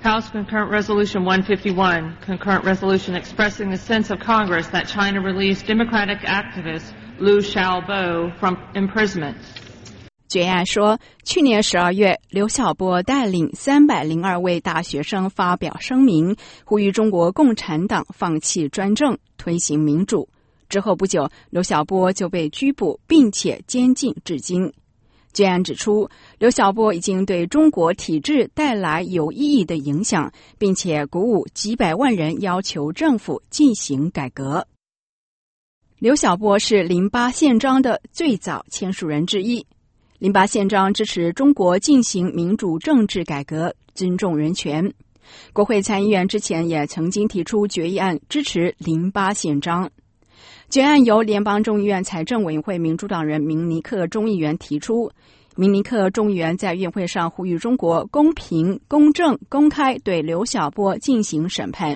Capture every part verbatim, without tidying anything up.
House Concurrent Resolution one fifty-one, concurrent resolution expressing the sense of Congress that China release Democratic activist Liu Xiaobo from imprisonment. 决议案说，去年十二月，刘晓波带领三百零二位大学生发表声明，呼吁中国共产党放弃专政，推行民主。之后不久，刘晓波就被拘捕，并且监禁至今。决议案指出，刘晓波已经对中国体制带来有意义的影响，并且鼓舞几百万人要求政府进行改革。刘晓波是零八宪章的最早签署人之一。零八宪章支持中国进行民主政治改革，尊重人权。国会参议院之前也曾经提出决议案支持零八宪章。决案由联邦众议院财政委员会民主党人明尼克众议员提出。明尼克众议员在院会上呼吁中国公平、公正、公开对刘晓波进行审判。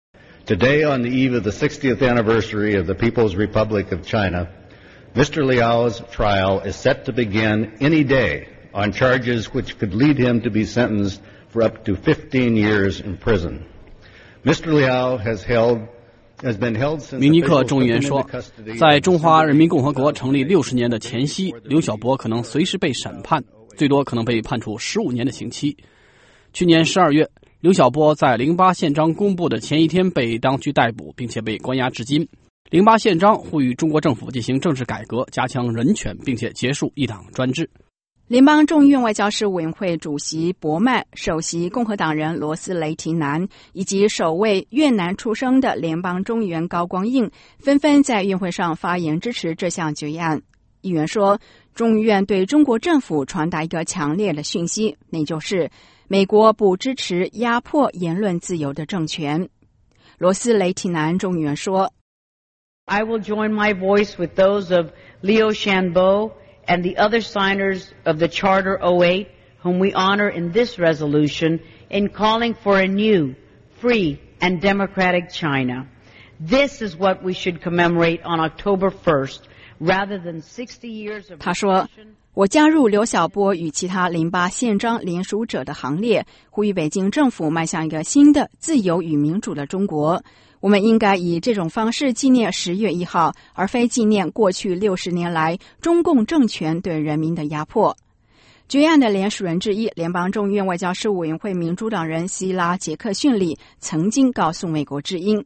Today, on the eve of the sixtieth anniversary of the People's Republic of China, Mister Liao's trial is set to begin any day on charges which could lead him to be sentenced for up to fifteen years in prison. Mister Liao has held 明尼克众议员说，在中华人民共和国成立六十年的前夕，刘晓波可能随时被审判，最多可能被判处十五年的刑期。去年十二月，刘晓波在零八宪章公布的前一天被当局逮捕，并且被关押至今。零八宪章呼吁中国政府进行政治改革，加强人权，并且结束一党专制。 联邦众议院外交事务委员会主席伯曼、首席共和党人罗斯雷提南以及首位越南出生的联邦众议员高光印纷纷在院会上发言支持这项决议案。议员说，众议院对中国政府传达一个强烈的讯息，那就是美国不支持压迫言论自由的政权。罗斯雷提南众议员说， I will join my voice with those of Liu Xiaobo and the other signers of the Charter oh eight, whom we honor in this resolution, in calling for a new, free, and democratic China. This is what we should commemorate on October first, rather than sixty years of... 他说，我加入刘晓波与其他零八宪章联署者的行列，呼吁北京政府迈向一个新的自由与民主的中国。我们应该以这种方式纪念十月一号，而非纪念过去六十年来中共政权对人民的压迫。决议案的联署人之一，联邦众议院外交事务委员会民主党人希拉·杰克逊里曾经告诉美国之音，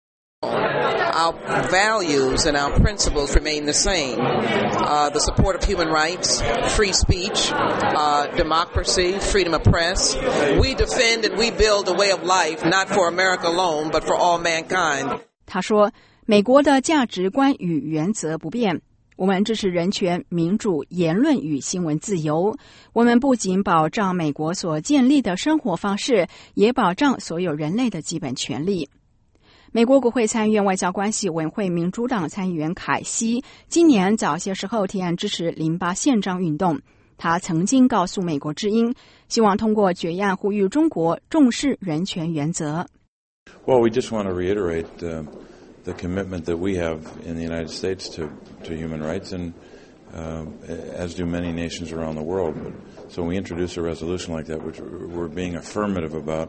Our values and our principles remain the same. Uh, the support of human rights, free speech, uh, democracy, freedom of press. We defend and we build a way of life, not for America alone, but for all mankind. 他说，美国的价值观与原则不变。我们支持人权、民主、言论与新闻自由。我们不仅保障美国所建立的生活方式，也保障所有人类的基本权利。美国国会参议院外交关系委员会民主党参议员凯西今年早些时候提案支持零八宪章运动。他曾经告诉美国之音，希望通过决议案呼吁中国重视人权原则。 Well, we just want to reiterate uh, the commitment that we have in the United States to, to human rights, and uh, as do many nations around the world. So when we introduce a resolution like that, which we're being affirmative about,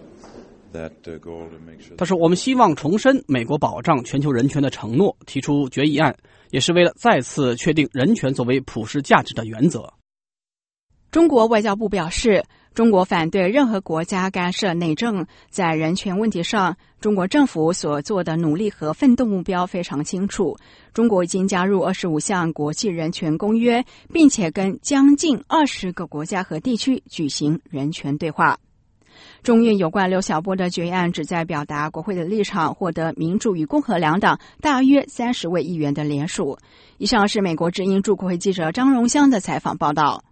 他说，我们希望重申美国保障全球人权的承诺，提出决议案也是为了再次确定人权作为普世价值的原则。 中国外交部表示，中国反对任何国家干涉内政，在人权问题上，中国政府所做的努力和奋斗目标非常清楚。中国已经加入二十五项国际人权公约，并且跟将近二十个国家和地区举行人权对话。众院有关刘晓波的决议案旨在表达国会的立场，获得民主与共和两党大约三十位议员的联署。以上是美国之音驻国会记者张荣香的采访报道。